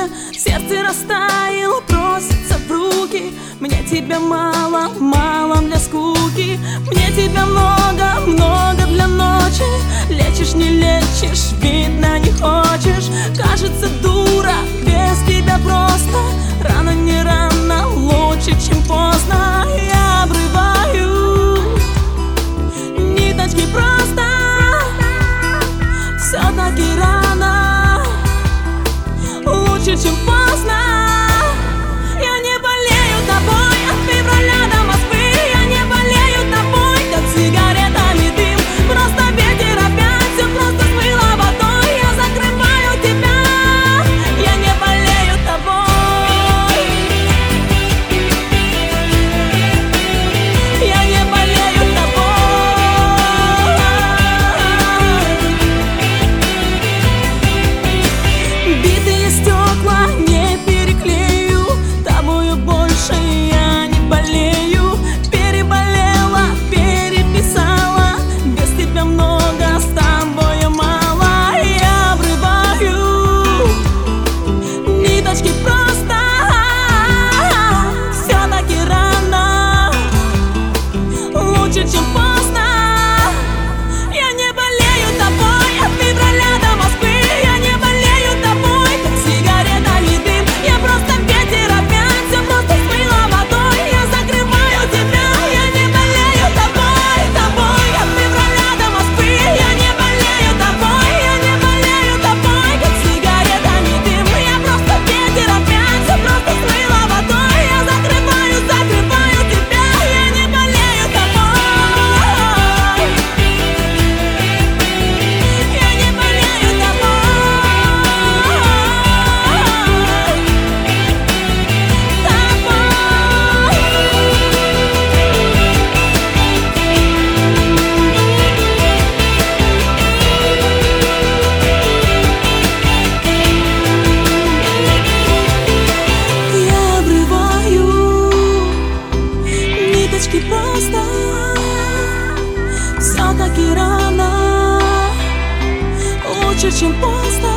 сердце растаяло, просится в руки. Мне тебя мало, мало для скуки. Мне тебя много, много для ночи. Лечишь, не лечишь, видно не хочешь. Кажется, дура, без тебя просто. Рано, не рано, лучше, чем поздно. Я обрываю ниточки просто. Все-таки рано, лучше, чем поздно. Я не болею тобой от февраля до Москвы. Я не болею тобой, как сигаретами дым. Просто ветер опять все просто смыло водой. Я закрываю тебя, я не болею тобой. Я не болею тобой. Битые стекла не переклею, тобою больше я не болею. Переболела, переписала, без тебя много, с тобой мало. Я обрываю ниточки просто. Все-таки рано, лучше, чем поздно. Я не болею тобой от февраля до Москвы. Я не болею тобой, как сигаретами дым. Я просто ветер опять все просто смыло водой. Я закрываю тебя, я не болею тобой, тобой от февраля до Москвы. Я не болею тобой, я не болею тобой, как сигаретами дым. Я просто ветер опять все просто смыло водой. Я закрываю, закрываю тебя, я не болею тобой. Я не болею тобой. Я обрываю ниточки просто. Все-таки рано, лучше, чем поздно.